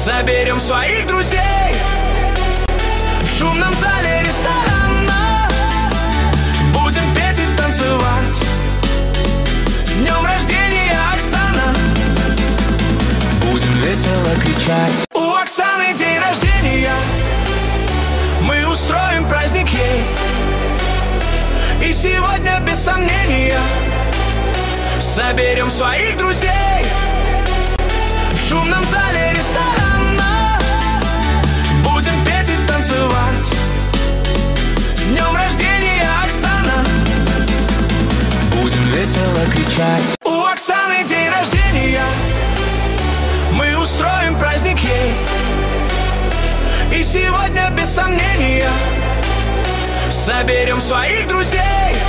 Соберем своих друзей в шумном зале ресторана. Будем петь и танцевать. С днем рождения, Оксана! Будем весело кричать. У Оксаны день рождения, мы устроим праздник ей. И сегодня, без сомнения, соберем своих друзей в шумном зале ресторана. Будем петь и танцевать. С днем рождения, Оксана! Будем весело кричать. У Оксаны день рождения, мы устроим праздник ей. И сегодня, без сомнения, соберем своих друзей